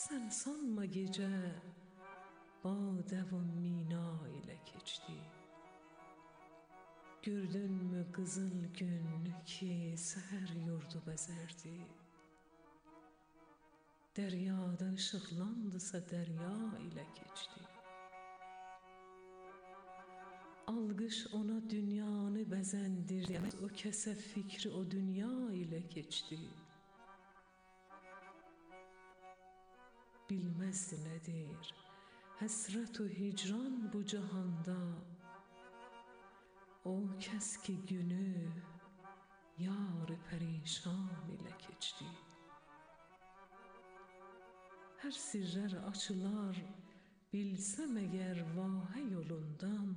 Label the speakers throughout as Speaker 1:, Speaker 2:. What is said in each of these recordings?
Speaker 1: Sən sanma gecə badə və mina ilə keçdi. Gördünmü qızıl gün ki səhər yurdu bəzərdi. Dəryada işıqlandısa dərya ilə keçdi. Alqış ona dünyanı bəzəndirdi, o kəsə fikri o dünya ilə keçdi. Bilməzdi nədir həsrət o hicran bu cahanda. O kəs ki günü yar pərişan ilə keçdi. Hər sirlər açılar bilsəm əgər vahə yolundan.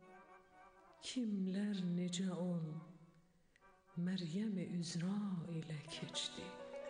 Speaker 1: Kimlər necə on Məryəm-i Üzra ilə keçdi.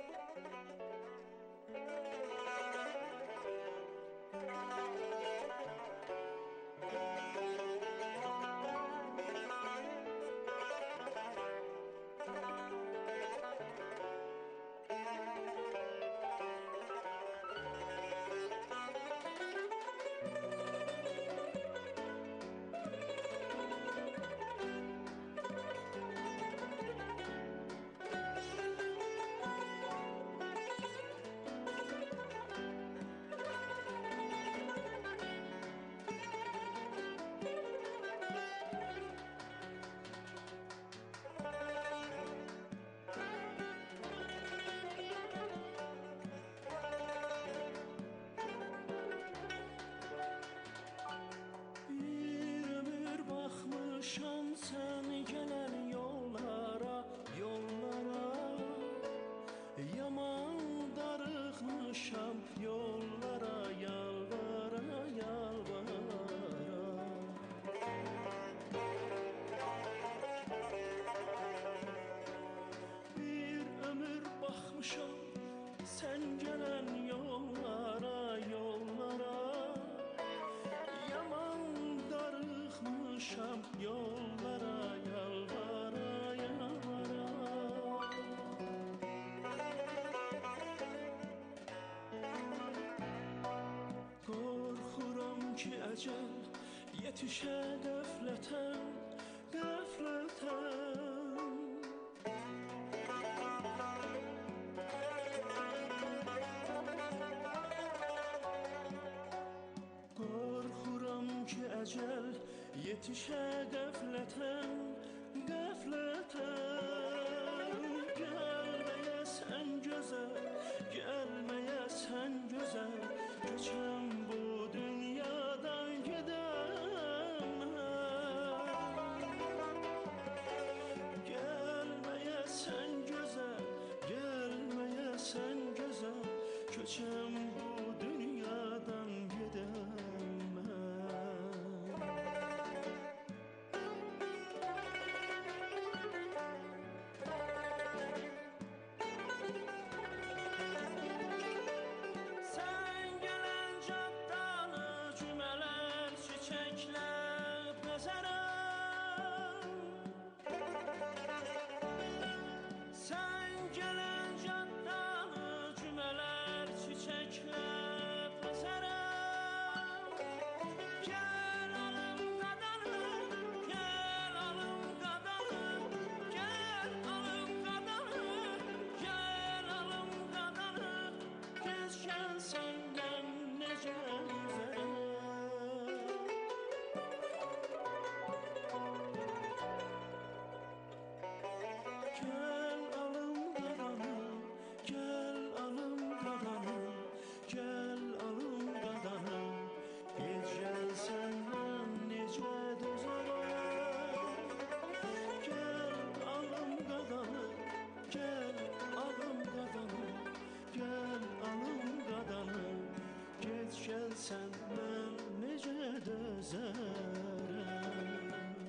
Speaker 2: Baxmışam sən gələn yollara, yollara. Yaman darıxmışam yollara, yalvara, yalvara. Bir ömür baxmışam sən gələn yollara, yollara. Yollara yalvara, yalvara. Qorxuram ki əcəl yetişə qəflətən, qəflətən. Qorxuram ki əcəl yetişə qəflətən, qəflətən. Gəlməyəsən gözəl, gəlməyəsən gözəl. Köçəm bu dünyadan gedəm. Gəlməyəsən gözəl, gəlməyəsən gözəl. Köçəm bu dünyadan gedəm. Sən mən necə dözərəm.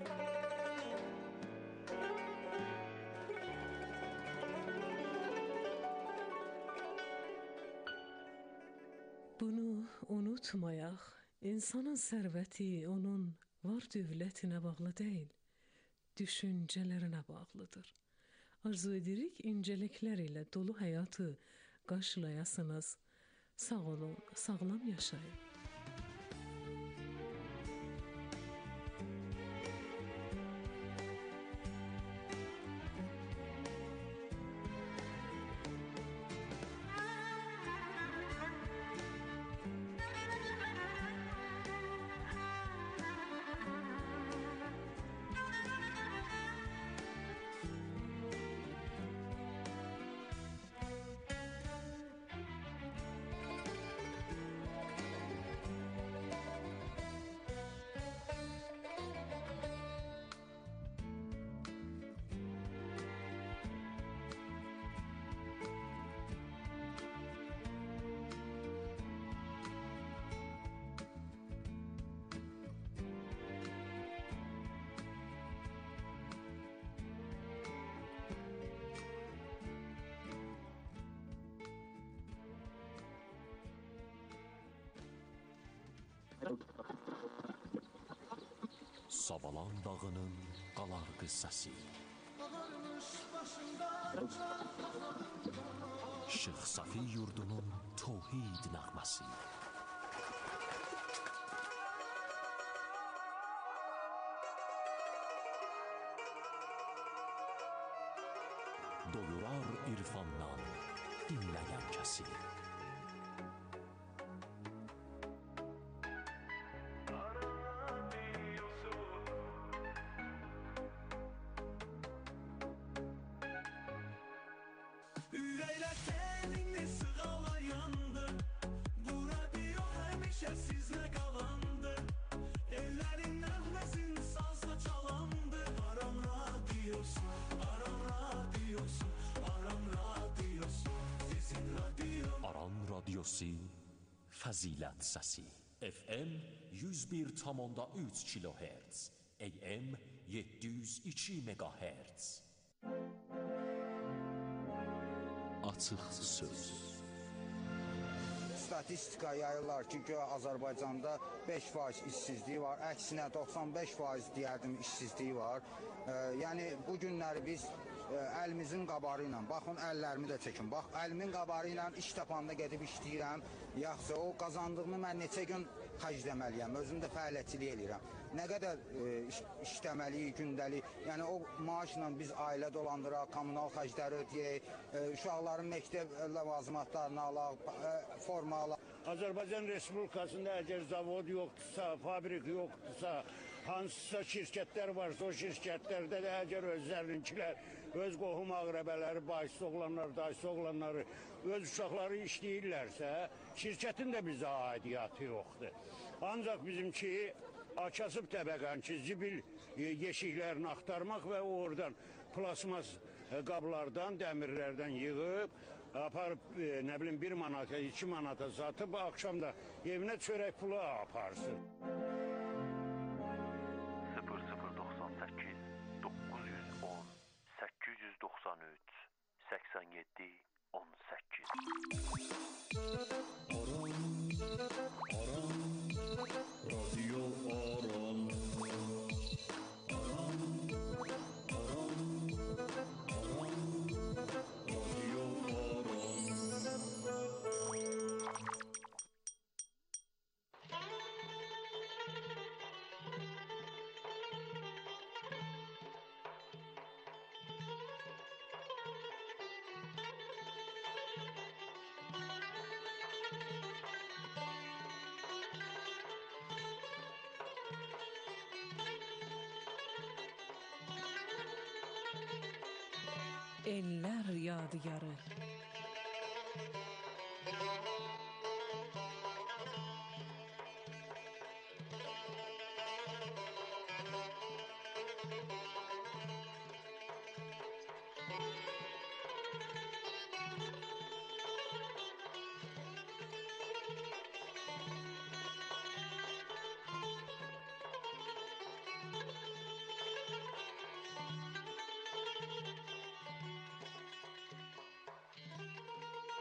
Speaker 1: Bunu unutmayaq, insanın sərvəti onun var dövlətinə bağlı deyil, düşüncələrinə bağlıdır. Arzu edirik incəliklər ilə dolu həyatı qarşılayasınız. Sağ olun, sağlam yaşayın.
Speaker 3: Savalan dağının qalar qıssası. Şeyx Safi yurdunun tövhid nəğməsi. Doyurar irfandan dinləyən kəsi.
Speaker 2: Ürəklər səninlə sığalayandı. Bu radio həmişə sizlə qalandı. Ellərin nəğməsin sazla çalandı. Aram radiosu, Aram radiosu, Aram radiosu, sizin radio.
Speaker 3: Aran radiosu, fəzilət səsi. FM 101,3 kHz, AM 702 MHz. Açıq söz.
Speaker 4: Statistika yayırlar ki, Azərbaycanda 5% işsizliyi var. Əksinə 95% deyərdim işsizliyi var. Yəni bu günləri biz əlimizin qabarı ilə, baxın əllərimi də çəkin. Bax, əlimin qabarı ilə iş tapanda gedib işləyirəm. Yaxşı, o qazandığımı mən neçə gün xərcləməliyəm, özüm də fəaliyyətçilik eləyirəm. Nə qədər işləməliyik gündəlik, yəni o maaşla biz ailə dolandıraq, kommunal xərcləri ödəyək, uşaqların məktəb ləvazimatlarını alaq, forma alaq.
Speaker 5: Azərbaycan Respublikasında əgər zavod yoxdursa, fabrik yoxdursa, hansısa şirkətlər varsa, o şirkətlərdə də əgər özlərinkilər, öz qohum ağrəbələri, bahisi oğlanlar, dayısı oğlanları, öz uşaqları işləyirlərsə, şirkətin də bizə aidiyyatı yoxdur. Ancaq bizimki kasıb təbəqən ki, zibil yeşiklərini axtarmaq və oradan plasmas qablardan, dəmirlərdən yığıb, aparıb, nə bilim, 1 manata, 2 manata satıb, akşam da evinə çörək pulu aparsın.
Speaker 6: 0098 910 893 87 18
Speaker 2: Radio Aram. Aram, Aram, Aram, Radio Aram.
Speaker 1: Ellər yadigarı.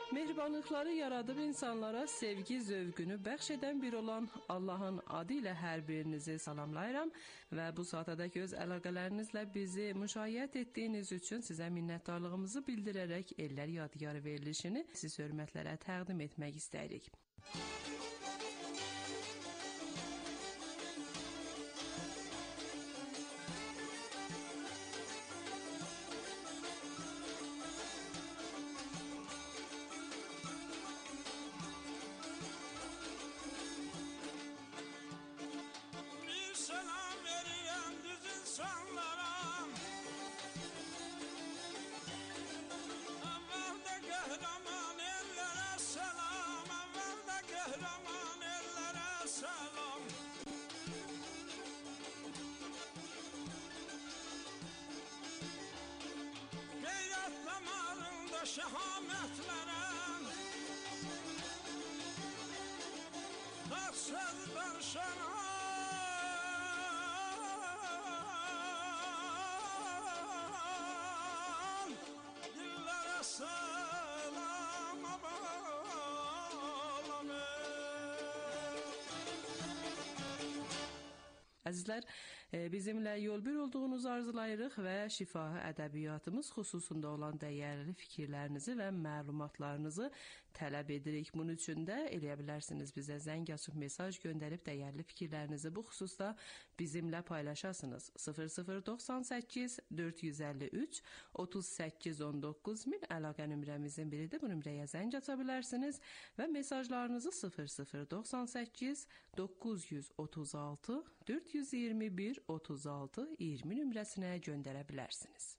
Speaker 1: Mehribanlıqları yaradıb insanlara sevgi zövqünü bəxş edən bir olan Allahın adı ilə hər birinizi salamlayıram və bu saatədək öz əlaqələrinizlə bizi müşayiət etdiyiniz üçün sizə minnətdarlığımızı bildirərək Ellər Yadigarı verilişini siz hörmətlərə təqdim etmək istəyirik.
Speaker 2: Bir selam veriyorum düz insanlara. Evvelde kahraman ellere selam, evvelde kahraman ellere selam. Gayret damarında şehametlere, tatsızdan şana. Dillere selam abalam.
Speaker 1: Əzizlər, bizimlə yol bir olduğunuzu arzulayırıq və şifahi ədəbiyyatımız xüsusunda olan dəyərli fikirlərinizi və məlumatlarınızı tələb edirik. Bunun üçün də eləyə bilərsiniz bizə zəng açıb mesaj göndərib dəyərli fikirlərinizi bu xüsusda bizimlə paylaşasınız. 0098 453 3819 min əlaqə nömrəmizin biridir. Bu nömrəyə zəng aça bilərsiniz və mesajlarınızı 0098 936 421 36 20 nömrəsinə göndərə bilərsiniz.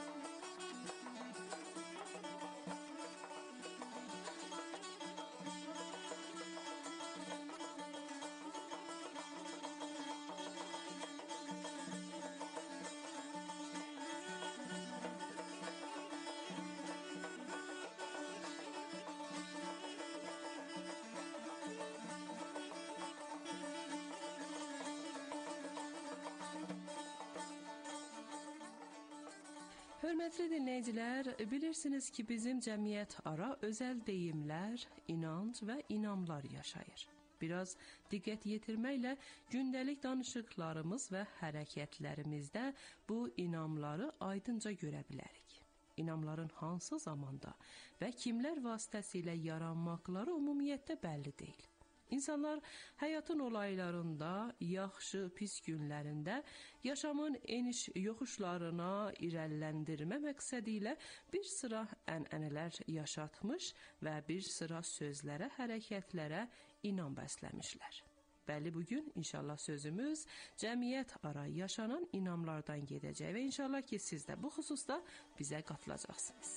Speaker 1: Hörmətli dinləyicilər, bilirsiniz ki, bizim cəmiyyət ara özəl deyimlər, inanc və inamlar yaşayır. Biraz diqqət yetirməklə gündəlik danışıqlarımız və hərəkətlərimizdə bu inamları aydınca görə bilərik. İnamların hansı zamanda və kimlər vasitəsilə yaranmaqları ümumiyyətlə bəlli deyil. İnsanlar həyatın olaylarında, yaxşı, pis günlərində yaşamın eniş-yoxuşlarına irəliləndirmə məqsədi ilə bir sıra ənənələr yaşatmış və bir sıra sözlərə, hərəkətlərə inam bəsləmişlər. Bəli, bugün inşallah sözümüz cəmiyyət ara yaşanan inamlardan gedəcək və inşallah ki, siz də bu xüsusda bizə qatılacaqsınız.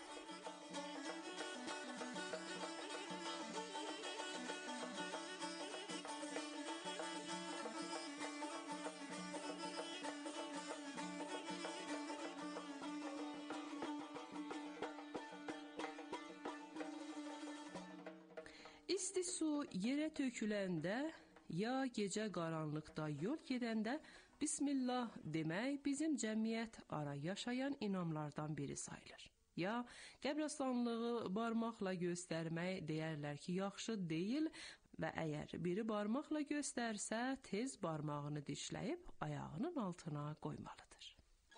Speaker 1: İsti su yerə töküləndə, ya gecə qaranlıqda yol gedəndə Bismillah demək bizim cəmiyyət ara yaşayan inamlardan biri sayılır. Ya qəbirstanlığı barmaqla göstərmək deyərlər ki, yaxşı deyil və əgər biri barmaqla göstərsə, tez barmağını dişləyib ayağının altına qoymalıdır.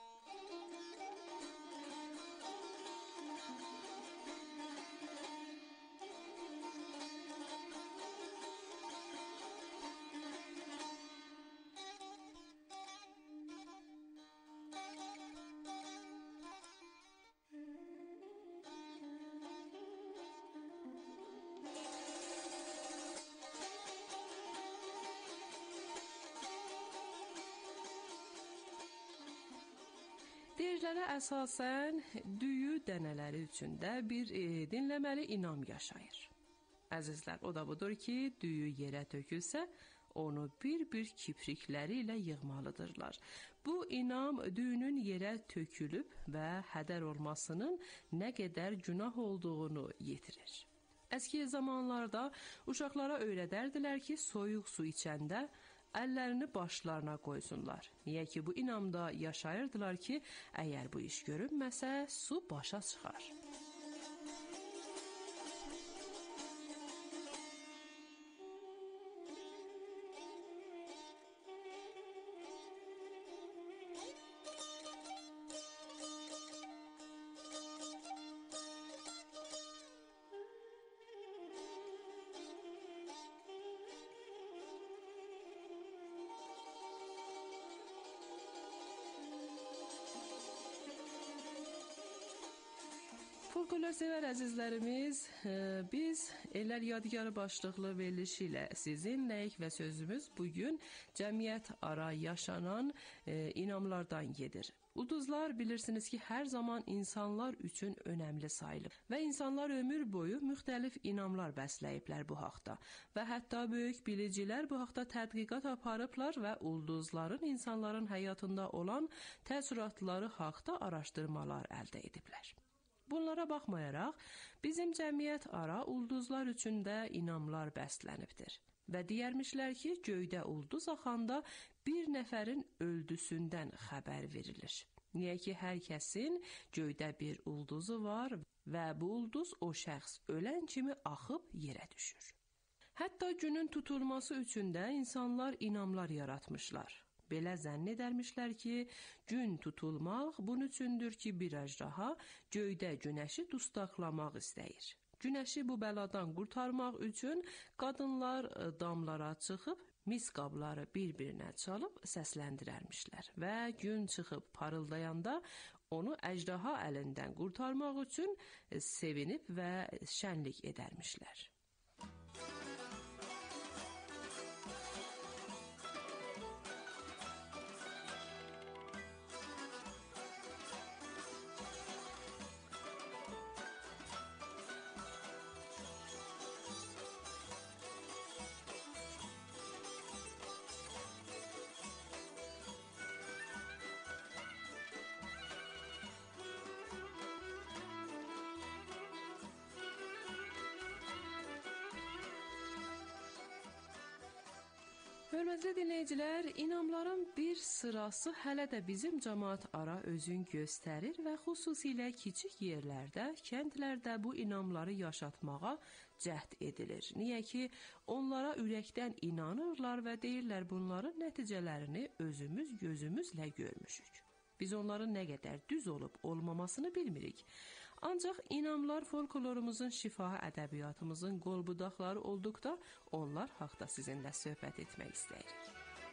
Speaker 1: Deyirlərə əsasən düyü dənələri üçündə bir dinləməli inam yaşayır. Əzizlər, o da budur ki, düyü yerə tökülsə, onu bir-bir kiprikləri ilə yığmalıdırlar. Bu inam düyünün yerə tökülüb və hədər olmasının nə qədər günah olduğunu yetirir. Əski zamanlarda uşaqlara öyrədərdilər ki, soyuq su içəndə əllərini başlarına qoysunlar. Niyə ki, bu inamda yaşayırdılar ki, əgər bu iş görünməsə, su başa çıxar. Folklor sever əzizlərimiz, biz Ellər Yadigarı başlıqlı verilişi ilə sizinləyik və sözümüz bugün cəmiyyət ara yaşanan inamlardan gedir. Ulduzlar bilirsiniz ki, hər zaman insanlar üçün önəmli sayılıb və insanlar ömür boyu müxtəlif inamlar bəsləyiblər bu haqda və hətta böyük bilicilər bu haqda tədqiqat aparıblar və ulduzların insanların həyatında olan təəssüratları haqda araşdırmalar əldə ediblər. Bunlara baxmayaraq, bizim cəmiyyət ara ulduzlar üçün də inamlar bəslənibdir. Və deyərmişlər ki, göydə ulduz axanda bir nəfərin öldüsündən xəbər verilir. Niyə ki, hər kəsin göydə bir ulduzu var və bu ulduz o şəxs ölən kimi axıb yerə düşür. Hətta günün tutulması üçün də insanlar inamlar yaratmışlar. Belə zənn edərmişlər ki, gün tutulmaq bunun üçündür ki, bir əjdaha göydə günəşi dustaqlamaq istəyir. Günəşi bu bəladan qurtarmaq üçün qadınlar damlara çıxıb, mis qabları bir-birinə çalıb səsləndirərmişlər və gün çıxıb parıldayanda onu əjdaha əlindən qurtarmaq üçün sevinib və şənlik edərmişlər. Hörmətli dinləyicilər, inamların bir sırası hələ də bizim cəmaət ara özün göstərir və xüsusilə kiçik yerlərdə, kəndlərdə bu inamları yaşatmağa cəhd edilir. Niyə ki, onlara ürəkdən inanırlar və deyirlər bunların nəticələrini özümüz gözümüzlə görmüşük. Biz onların nə qədər düz olub olmamasını bilmirik. Ancaq inamlar folklorumuzun şifahi ədəbiyyatımızın qolbudaqları olduqda onlar haqda sizinlə söhbət etmək istəyirik.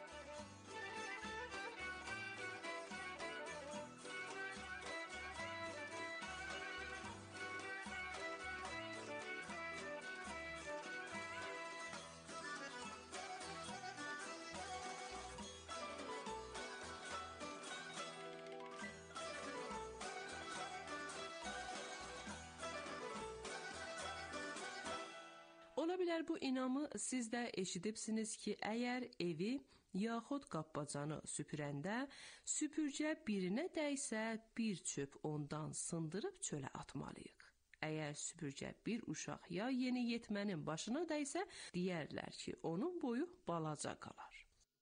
Speaker 1: Ola bilər bu inamı siz də eşidibsiniz ki, əgər evi yaxud qapbacanı süpürəndə süpürgə birinə dəysə, bir çöp ondan sındırıb çölə atmalıyıq. Əgər süpürgə bir uşaq ya yeniyetmənin başına dəysə, deyərlər ki, onun boyu balaca qalar.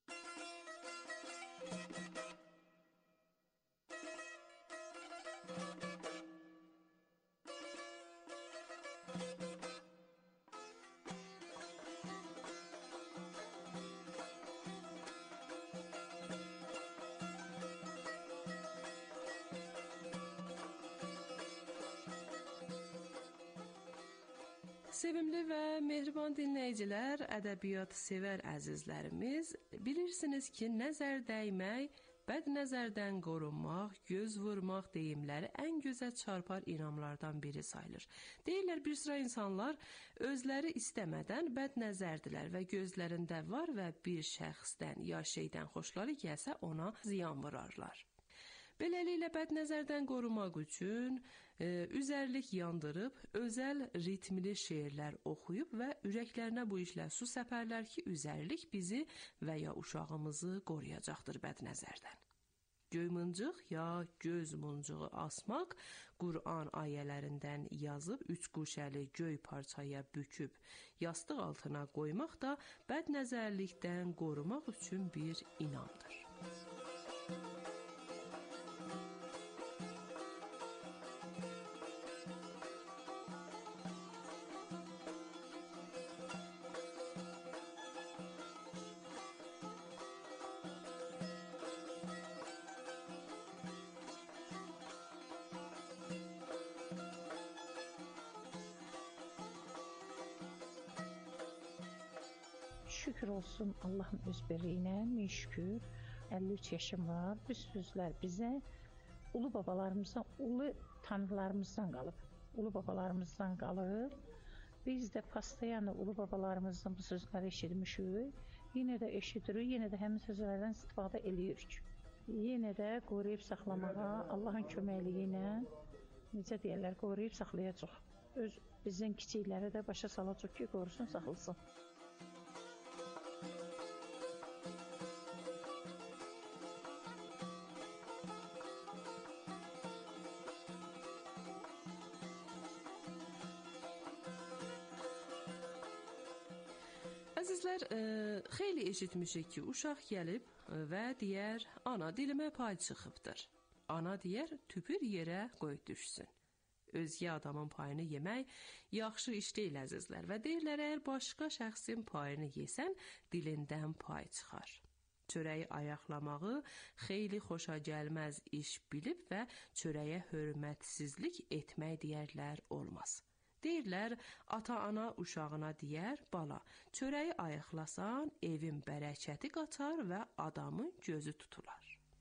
Speaker 1: Sevimli və mehriban dinləyicilər, ədəbiyyat sevər əzizlərimiz, bilirsiniz ki, nəzər dəymək, bəd nəzərdən qorunmaq, göz vurmaq deyimləri ən gözə çarpar inamlardan biri sayılır. Deyirlər, bir sıra insanlar özləri istəmədən bəd nəzərdilər və gözlərində var və bir şəxsdən ya şeydən xoşları gəlsə ona ziyan vurarlar. Beləliklə, bəd nəzərdən qorumaq üçün üzərlik yandırıb, özəl ritmli şeirlər oxuyub və ürəklərinə bu işlə su səpərlər ki, üzərlik bizi və ya uşağımızı qoruyacaqdır bəd nəzərdən. Göy mıncıq ya göz muncuğu asmaq, Qur'an ayələrindən yazıb üç quşəli göy parçaya büküb, yastıq altına qoymaq da bəd nəzərlikdən qorumaq üçün bir inamdır.
Speaker 7: Şükür olsun Allahın öz birliyinə, min şükür. 53 yaşım var. Bu sözlər bizə ulu babalarımızdan, ulu tanrılarımızdan qalıb. ulu babalarımızdan qalıb. Biz də pastayanı ulu babalarımızdan bu sözləri eşitmişik. Yenə də eşidirik, yenə də həmin sözlərdən istifadə edirik. Yenə də qoruyub saxlamağa Allahın köməkliyi ilə necə deyirlər, qoruyub saxlayacaq. Bizim kiçikləri də başa salacaq ki, qorusun, saxlasın.
Speaker 1: Əzizlər, xeyli eşitmişik ki, uşaq gəlib və deyər, ana dilimə pay çıxıbdır. Ana deyər, tüpür yerə qoy düşsün. Özgə adamın payını yemək yaxşı iş deyil, əzizlər. Və deyirlər, əgər başqa şəxsin payını yesən, dilindən pay çıxar. Çörəyi ayaqlamağı xeyli xoşa gəlməz iş bilib və çörəyə hörmətsizlik etmək deyərlər olmaz. Deyirlər, ata-ana uşağına deyər, bala, çörəyi ayıqlasan, evin bərəkəti qatar və adamın gözü tutular.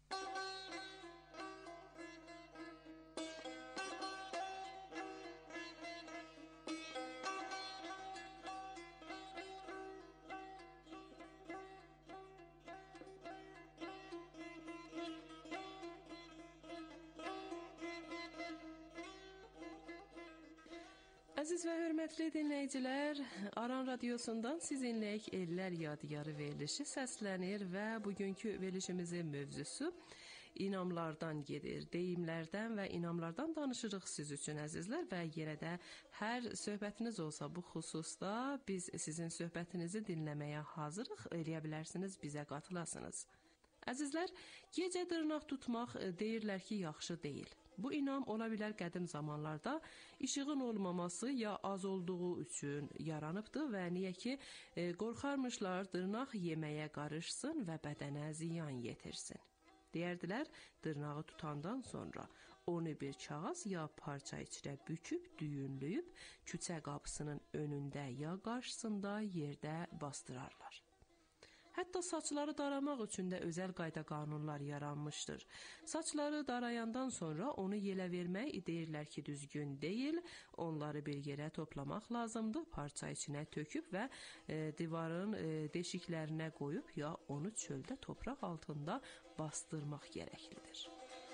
Speaker 1: Əziz və hörmətli dinləyicilər, Aran Radiosundan sizinləyik Ellər Yadigarı verilişi səslənir və bugünkü verilişimizin mövzusu inamlardan gedir. Deyimlərdən və inamlardan danışırıq siz üçün, əzizlər, və yenə də hər söhbətiniz olsa bu xüsusda biz sizin söhbətinizi dinləməyə hazırıq, eləyə bilərsiniz, bizə qatılasınız. Əzizlər, gecə dırnaq tutmaq deyirlər ki, yaxşı deyil. Bu inam ola bilər qədim zamanlarda işığın olmaması ya az olduğu üçün yaranıbdır və niyə ki, qorxarmışlar dırnaq yeməyə qarışsın və bədənə ziyan yetirsin. Deyərdilər, dırnağı tutandan sonra onu bir kağız ya parça içrə büküb, düyünləyib, küçə qapısının önündə ya qarşısında yerdə bastırarlar. Hətta saçları daramaq üçün də özəl qayda qanunlar yaranmışdır. Saçları darayandan sonra onu yelə vermək deyirlər ki, düzgün deyil. Onları bir yerə toplamaq lazımdır, parça içinə töküb və divarın deşiklərinə qoyub ya onu çöldə topraq altında bastırmaq gərəklidir.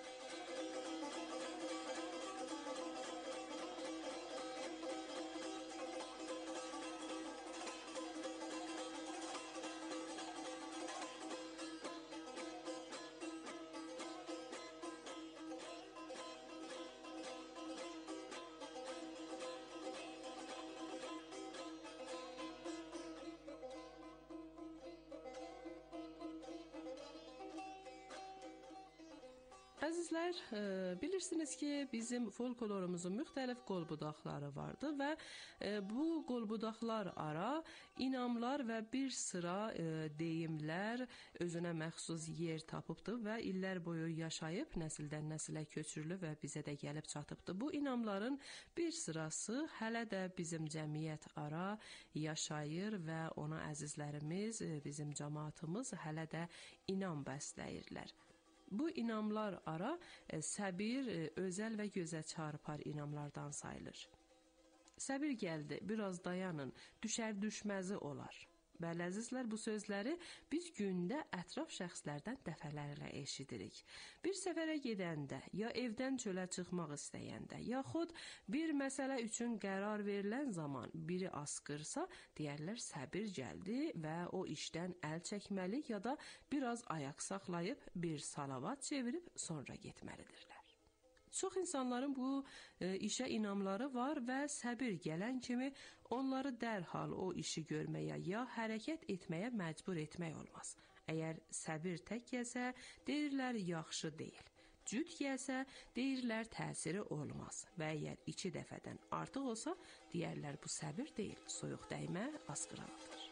Speaker 1: Əzizlər, bilirsiniz ki, bizim folklorumuzun müxtəlif qol-budaqları vardı və bu qol-budaqlar ara inamlar və bir sıra deyimlər özünə məxsus yer tapıbdı və illər boyu yaşayıb, nəsildən nəsilə köçürülüb və bizə də gəlib çatıbdı. Bu inamların bir sırası hələ də bizim cəmiyyət ara yaşayır və ona əzizlərimiz, bizim cəmaatımız hələ də inam bəsləyirlər. Bu inamlar ara səbir, özəl və gözə çarpar inamlardan sayılır. Səbir gəldi, biraz dayanın, düşər düşməzi olar. Bəli, əzizlər, bu sözləri biz gündə ətraf şəxslərdən dəfələrlə eşidirik. Bir səfərə gedəndə, ya evdən çölə çıxmaq istəyəndə, yaxud bir məsələ üçün qərar verilən zaman biri asqırsa, deyərlər səbir gəldi və o işdən əl çəkməli ya da biraz ayaq saxlayıb bir salavat çevirib sonra getməlidirlər. Çox insanların bu işə inamları var və səbir gələn kimi onları dərhal o işi görməyə ya hərəkət etməyə məcbur etmək olmaz. Əgər səbir tək gəlsə, deyirlər yaxşı deyil. Cüt gəlsə, deyirlər təsiri olmaz. Və əgər 2 dəfədən artıq olsa, deyərlər bu səbir deyil, soyuq dəymə asqıramadır.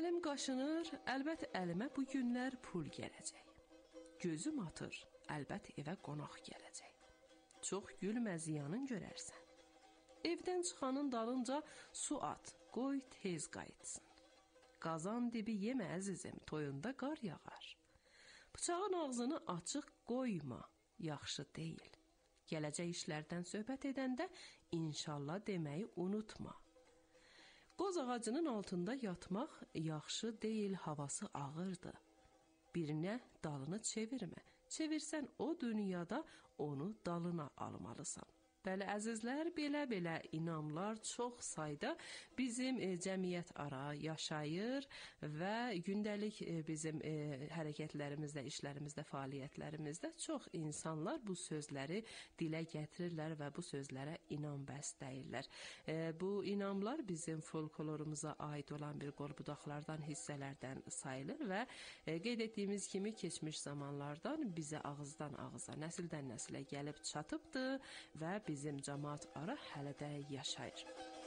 Speaker 1: Əlim qaşınır, əlbət əlimə bu günlər pul gələcək. Gözüm atır, əlbət evə qonaq gələcək. Çox gülmə ziyanın görərsən. Evdən çıxanın dalınca su at, qoy tez qayıtsın. Qazan dibi yemə əzizim, toyunda qar yağar. Bıçağın ağzını açıq qoyma, yaxşı deyil. Gələcək işlərdən söhbət edəndə inşallah deməyi unutma. Qoz ağacının altında yatmaq yaxşı deyil, havası ağırdır. Birinə dalını çevirmə. Çevirsən o dünyada onu dalına almalısan. Bəli, əzizlər, belə inamlar çox sayda bizim cəmiyyət ara yaşayır və gündəlik bizim hərəkətlərimizdə, işlərimizdə, fəaliyyətlərimizdə çox insanlar bu sözləri dilə gətirirlər və bu sözlərə inam bəsləyirlər. Bu inamlar bizim folklorumuza aid olan bir qol-budaqlardan, hissələrdən sayılır və qeyd etdiyimiz kimi keçmiş zamanlardan bizə ağızdan ağıza, nəsildən nəsilə gəlib çatıbdır və bizim cəmaət ara hələ də yaşayır.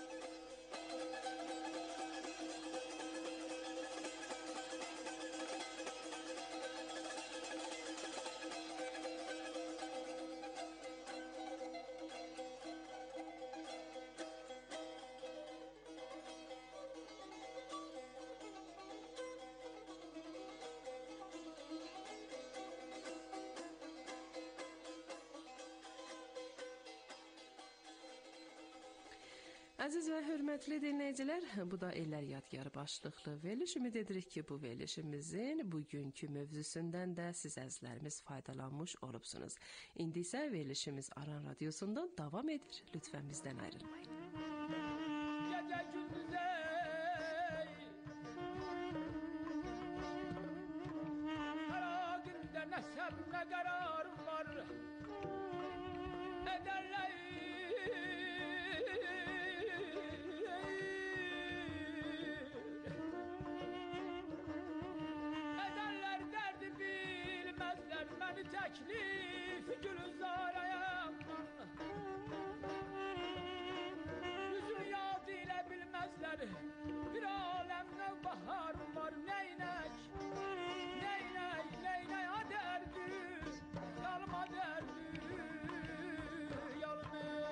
Speaker 1: Əziz və hörmətli dinləyicilər, bu da Ellər Yadgarı başlıqlı veriliş. Ümid edirik ki, bu verilişimizin bugünkü mövzusundan da siz əzizlərimiz faydalanmış olubsunuz. İndi isə verilişimiz Aran Radiosundan davam edir. Lütfən bizdən ayrılmayın.
Speaker 2: Gece gündüz her günde ne sen ne kararım var. Ederler beni teklif Gülzar'a yüzünü yad ile bilmezler. Bir alemde bahar var neynek neynek neynek ha derdi yalma derdi yalma.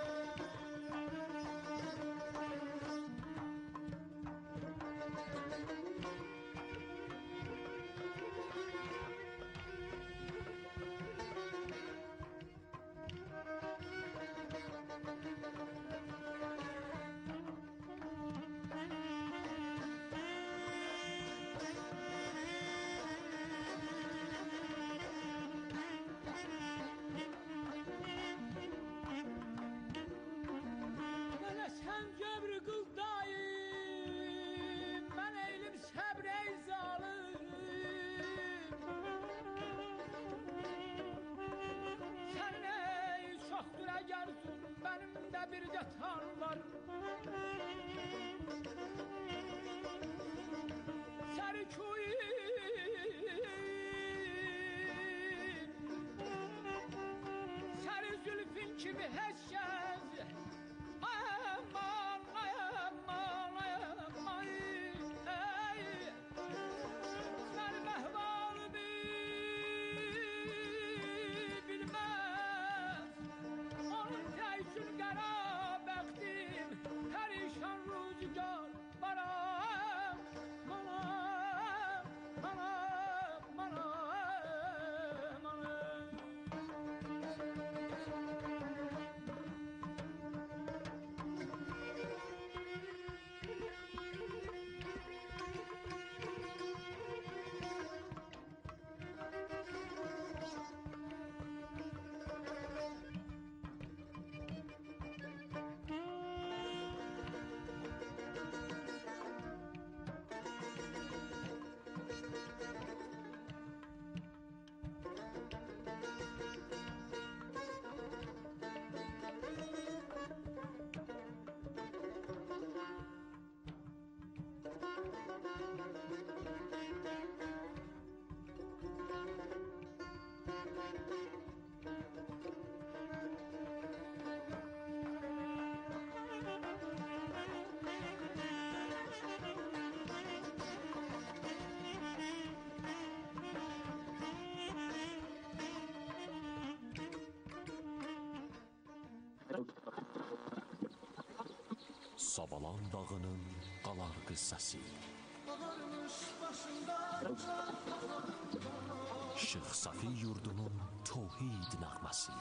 Speaker 2: Benim de bir yatağım var. Serkuyin Seri zülfün kimi heşkez Aman aman aman ey Sen mehval bilmez Onun teyzün qara bəxtim Perişan rüzgar bana
Speaker 3: Sabalan dağının qalar qıssası. Şeyx Safi yurdunun tövhid nəğməsi.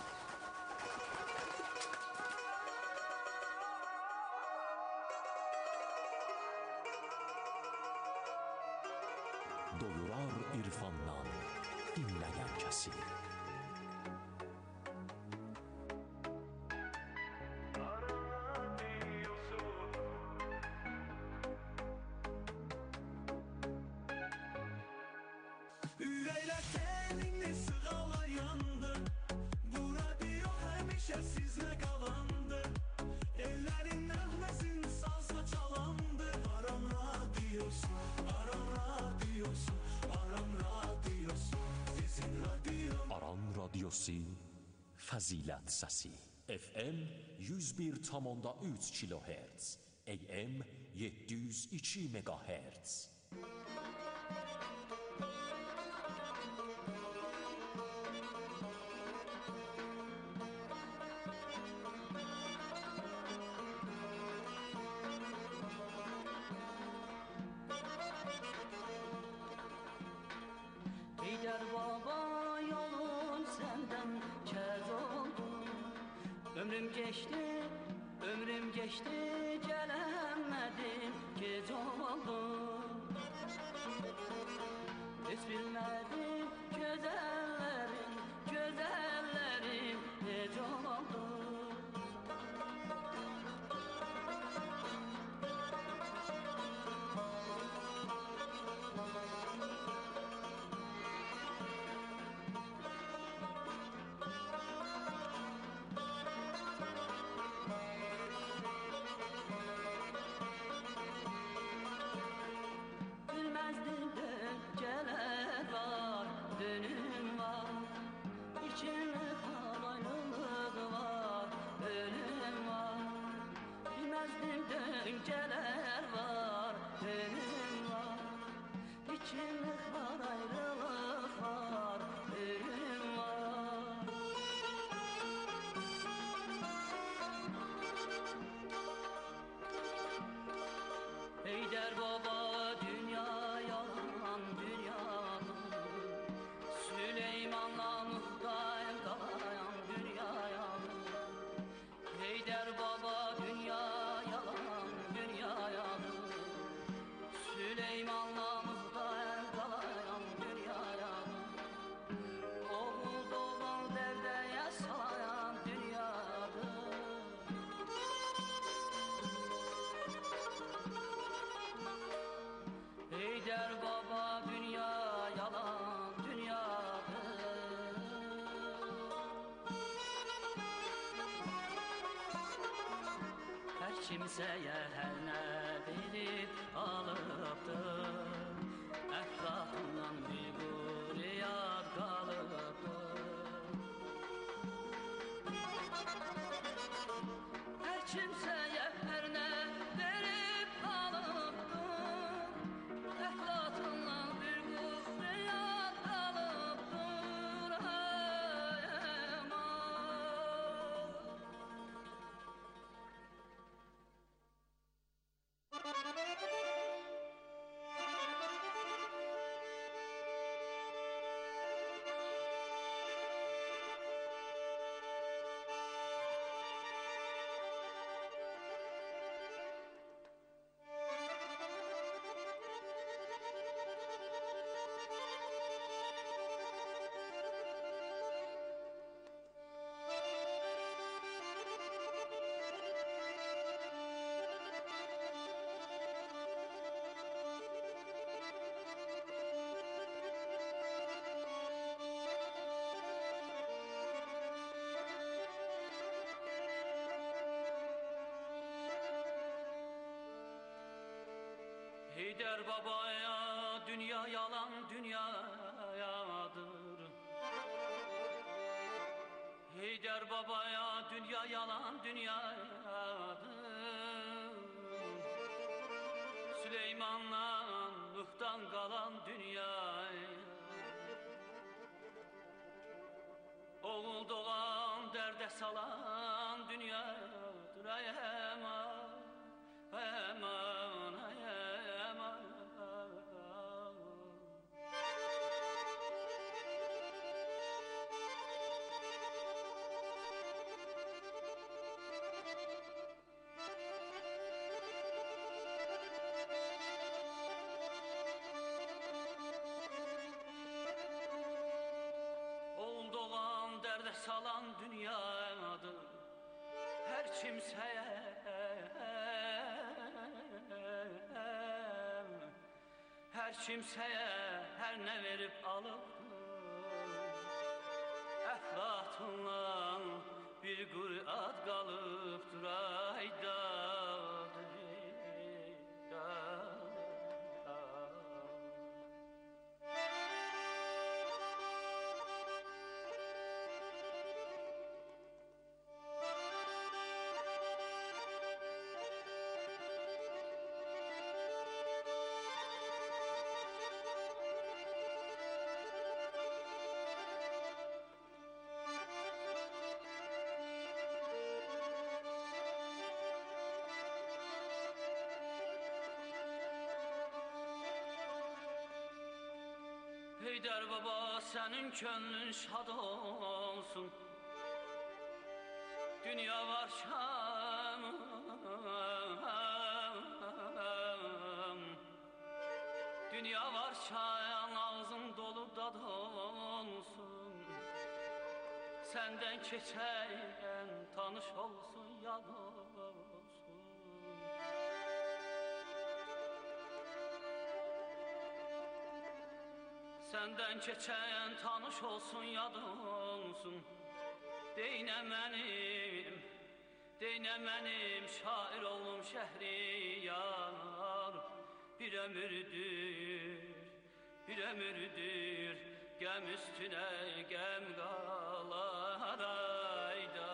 Speaker 3: Doyurar irfandan dinləyən kəsi. Fəzilət səsi. FM 101,3 kHz, AM 702 MHz.
Speaker 8: Heydər baba yolun səndən kəz oldu. Ömrüm geçti, gelemedim, gec oldu. Hiç bilmedim, güzellerin gec oldu. Heydər baba dünya yalan dünyadır. Süleymanla muhtayım qalayan dünyayadır. Heydər baba dünya yalan dünyayadır. Süleymanla muhtayım qalayan dünyayadır. Oğul doğan dərdəyə salayan dünyadır. Heydər baba dünya yalan dünyadır. Hər kimsəyə hər nə verib alıbdır. Ətrafından bir quriyat qalıbdır. Hər kimsəyə hər nə verib alıbdır. Əflatından bir quriyat qalıbdır. Heydər babaya dünya yalan dünyayadır. Heydər babaya dünya yalan dünyayadır. Süleymanla Nuh'tan kalan dünyaya. Oğul doğan derde salan dünyadır ay hemen. Eman eman. Olduğun derde salan dünyadır her kimseye. Her kimseye her ne verip alıp Eflatunla bir Kur'an kalıptır ayda. Heydər baba senin könlün şad olsun. Dünya varken dünya varken ağzın dolu dad olsun. Senden keçen tanış olsun yad olsun. Senden keçen tanış olsun yad olsun. Deyne benim şair oğlum Şehriyar. Bir ömürdür gem üstüne gem kalar ayda.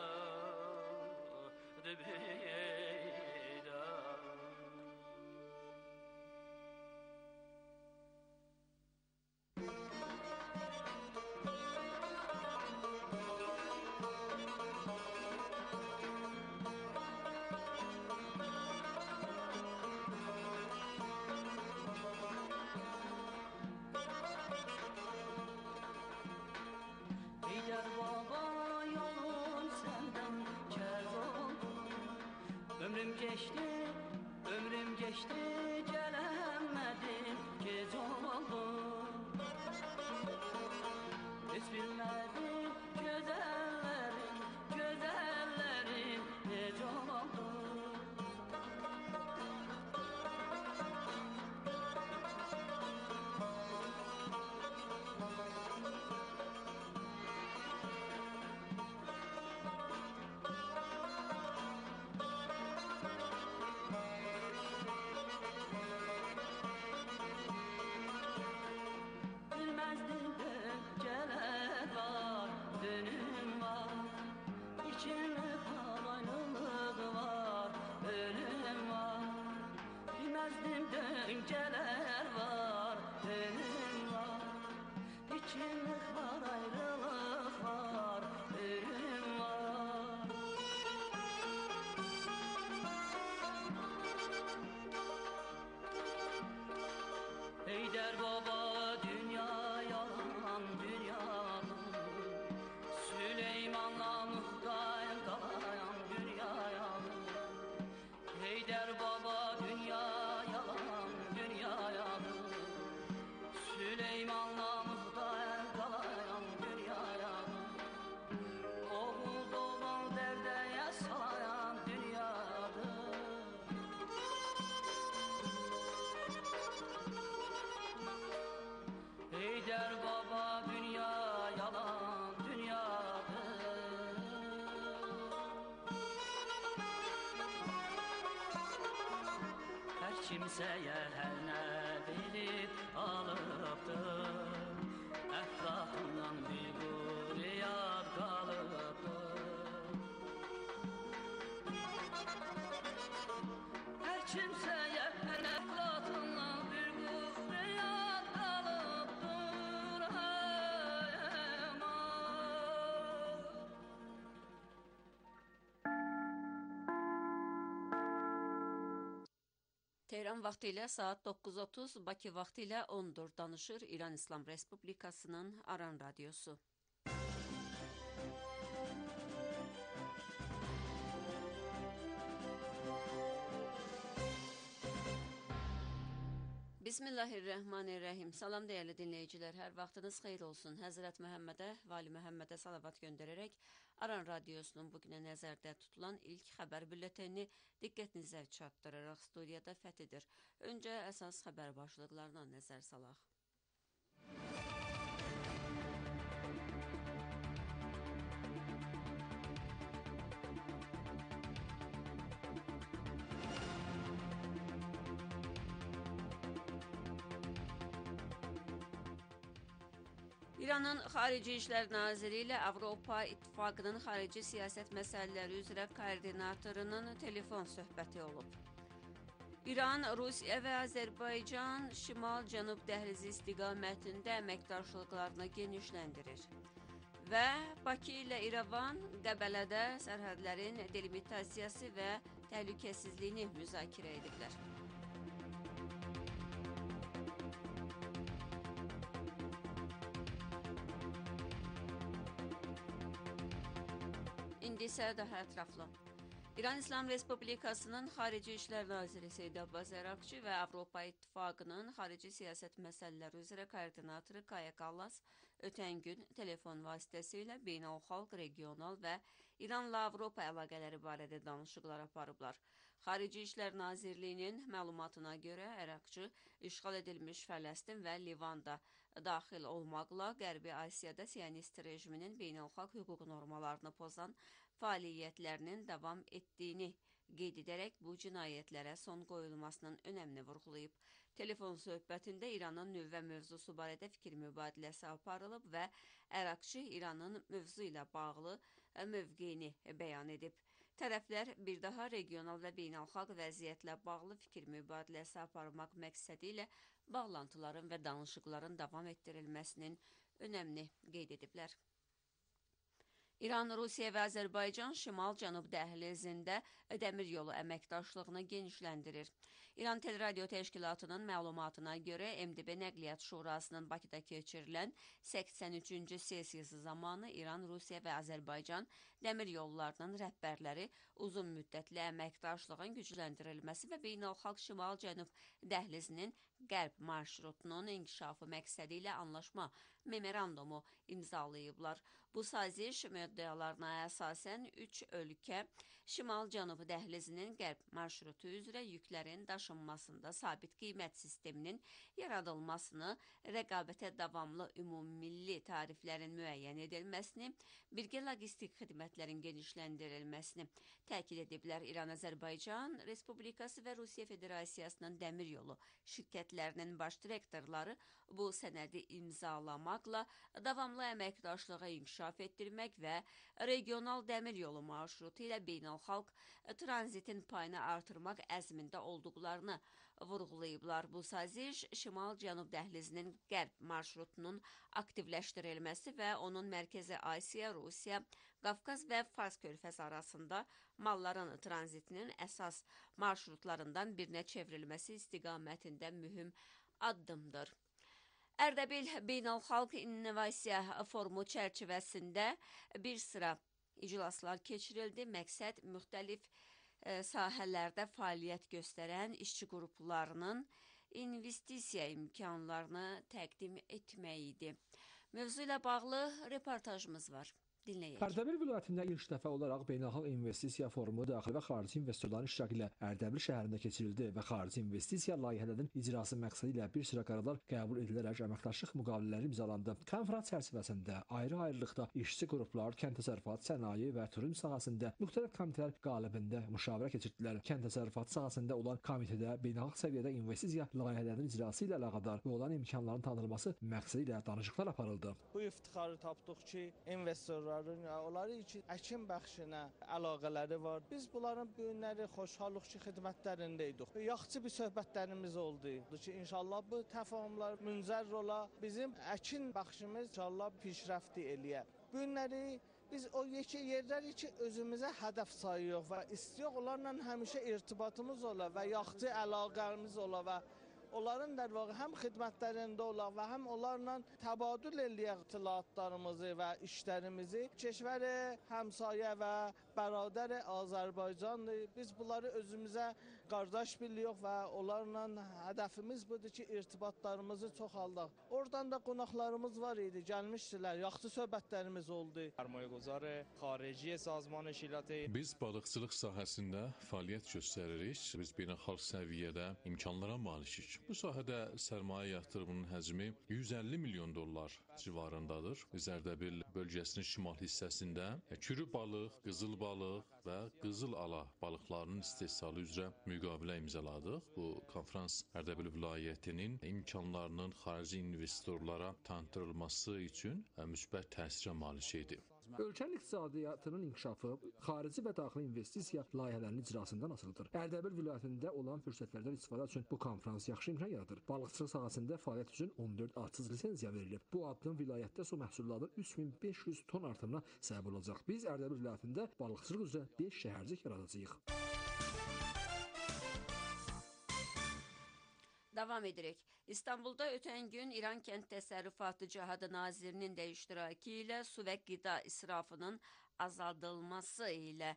Speaker 8: Heydər baba yolun senden kez oldu. Ömrüm geçti gelemedim gec oldu. Hiç bilmedim güzellerin nece oldu. Bilmezdim geceler var, dönüm var. İçimde ayrılık var, ölüm var. Bilmezdim geceler var, dönüm var. İçimde ayrılık var, ölüm var. Heydər baba dünya yalan dünyadan. Süleymanla muhtayım kalayan dünya yalan. Heydər baba dünya yalan Süleymanla muhtayım kalayan dünya yalan. Oğul doğan derde yaşayan dünyadır. Heydər baba dünya yalan dünyadır. Her kimseye her ne verip alıptır. Eflatundan bir buraya kalıptır. Her kimseye her eflatundan bir buraya kalıptır.
Speaker 9: İran vaxtı ilə saat 9:30, Bakı vaxtı ilə 14 danışır İran İslam Respublikasının Aran radiosu. Bismillahirrahmanirrahim. Salam dəyərli dinləyicilər, hər vaxtınız xeyir olsun. Həzrət Məhəmmədə, Vali Məhəmmədə salavat göndərərək Aran radiosunun bugünə nəzərdə tutulan ilk xəbər bülletenini diqqətinizə çatdıraraq studiyada Fəthidir. Öncə əsas xəbər başlıqlarına nəzər salaq. İranın Xarici İşlər Naziri ilə Avropa İttifaqının xarici siyasət məsələləri üzrə koordinatorunun telefon söhbəti olub. İran, Rusiya və Azərbaycan şimal-cənub dəhlizi istiqamətində əməkdaşlıqlarını genişləndirir. Və Bakı ilə İrəvan Qəbələdə sərhədlərin delimitasiyası və təhlükəsizliyini müzakirə ediblər. İndi isə daha ətraflı. İran İslam Respublikasının Xarici İşlər Naziri Seyid Abbas Əraqçı və Avropa İttifaqının xarici siyasət məsələləri üzrə koordinatoru Kaya Kallas ötən gün telefon vasitəsilə beynəlxalq, regional və İranla Avropa əlaqələri barədə danışıqlar aparıblar. Xarici İşlər Nazirliyinin məlumatına görə Əraqçı işğal edilmiş Fələstin və Livanda daxil olmaqla Qərbi Asiyada Siyonist rejiminin beynəlxalq hüquq normalarını pozan fəaliyyətlərinin davam etdiyini qeyd edərək bu cinayətlərə son qoyulmasının önəmini vurğulayıb. Telefon söhbətində İranın nüvə mövzusu barədə fikir mübadiləsi aparılıb və Əraqçı İranın mövzu ilə bağlı mövqeyini bəyan edib. Tərəflər bir daha regional və beynəlxalq vəziyyətlə bağlı fikir mübadiləsi aparmaq məqsədi ilə bağlantıların və danışıqların davam etdirilməsinin önəmini qeyd ediblər. İran, Rusiya və Azərbaycan şimal-cənub dəhlizində dəmir yolu əməkdaşlığını genişləndirir. İran Teleradio Təşkilatının məlumatına görə MDB Nəqliyyat Şurasının Bakıda keçirilən 83-cü sessiyası zamanı İran, Rusiya və Azərbaycan dəmir yollarının rəhbərləri uzun müddətli əməkdaşlığın gücləndirilməsi və beynəlxalq şimal-cənub dəhlizinin qərb marşrutunun inkişafı məqsədi ilə anlaşma memorandumu imzalayıblar. Bu saziş müddəalarına əsasən 3 ölkə şimal-cənub dəhlizinin qərb marşrutu üzrə yüklərin daşınmasında sabit qiymət sisteminin yaradılmasını, rəqabətə davamlı ümumilli tariflərin müəyyən edilməsini, birgə logistik xidmətlərin genişləndirilməsini təkid ediblər. İran-Azərbaycan Respublikası və Rusiya Federasiyasının dəmir yolu şirkətlərinin baş direktorları bu sənədi imzalamaqla davamlı əməkdaşlığı inkişaf etdirmək və regional dəmir yolu marşrutu ilə beynəlxalq tranzitin payını artırmaq əzmində olduqlarını vurğulayıblar. Bu saziş şimal-cənub dəhlizinin qərb marşrutunun aktivləşdirilməsi və onun Mərkəzi Asiya, Rusiya, Qafqaz və Fars körfəzi arasında malların tranzitinin əsas marşrutlarından birinə çevrilməsi istiqamətində mühüm addımdır. Ərdəbil Beynəlxalq İnnovasiya Forumu çərçivəsində bir sıra iclaslar keçirildi. Məqsəd müxtəlif sahələrdə fəaliyyət göstərən işçi qruplarının investisiya imkanlarını təqdim etmək idi. Mövzu ilə bağlı reportajımız var. Dinləyək.
Speaker 10: Ərdəbil vilayətində ilk dəfə olaraq Beynəlxalq İnvestisiya Forumu daxili və xarici investorların iştirakı ilə Ərdəbil şəhərində keçirildi və xarici investisiya layihələrinin icrası məqsədi ilə bir sıra qərarlar qəbul edilərək əməkdaşlıq müqavilələri imzalandı. Konfrans çərçivəsində ayrı-ayrılıqda işçi qruplar, kənd təsərrüfatı, sənaye və turizm sahəsində müxtəlif komitələr qalibində müşavirə keçirdilər. Kənd təsərrüfatı sahəsində olan komitədə beynəlxalq səviyyədə investisiya layihələrinin icrası ilə əlaqədar və olan imkanların tanınması məqsədi ilə danışıqlar aparıldı.
Speaker 11: Bu iftixarı tapdıq ki, investorlar onların əkin bəxşinə əlaqələri var. Biz bunların bu günləri xoşhallıq ki, xidmətlərindəydik. Yaxşı bir söhbətlərimiz oldu ki, inşallah bu təfahümlər müncər ola bizim əkin bəxşimiz inşallah pişrəfti eləyə. Bu günləri Biz o yerlər üçün özümüzə hədəf sayırıq və istiyoruz onlarla həmişə irtibatımız ola və yaxşı əlaqəmiz ola və onların da həm xidmətlərində olaq və həm onlarla təbadül eləyək itılaatlarımızı və işlərimizi. Keşvər həmsayə və bərabər Azərbaycandır. Biz bunları özümüzə qardaş bilirik və onlarla hədəfimiz budur ki, irtibatlarımızı çoxaldaq. Oradan da qonaqlarımız var idi, gəlmişdilər, yaxşı söhbətlərimiz oldu.
Speaker 12: Sərmayəgüzar xarici sazman şirkəti.
Speaker 13: Biz balıqçılıq sahəsində fəaliyyət göstəririk. Biz beynəlxalq səviyyədə imkanlara malikik. Bu sahədə sərmayə yatırımının həcmi 150 milyon dollar civarındadır. Biz Ərdəbil bölgəsinin şimal hissəsində kürü balıq, qızıl balıq və qızıl ala balıqlarının istehsalı üzrə müqavilə imzaladıq. Bu konfrans Ərdəbil vilayətinin imkanlarının xarici investorlara tanıtılması üçün müsbət təsirə malik idi.
Speaker 10: Ölkənin iqtisadiyyatının inkişafı xarici və daxili investisiya layihələrinin icrasından asılıdır. Ərdəbil vilayətində olan fürsətlərdən istifadə üçün bu konfrans yaxşı imkan yaradır. Balıqçılıq sahəsində fəaliyyət üçün 14 artıq lisenziya verilib. Bu addım vilayətdə su məhsullarının 3500 ton artımına səbəb olacaq. Biz Ərdəbil vilayətində balıqçılıq üzrə 5 şəhərcik yaradacağıq.
Speaker 9: Davam edirik. İstanbulda ötən gün İran Kənd Təsərrüfatı Cəhadı Nazirinin də iştirakı ilə su və qida israfının azaldılması ilə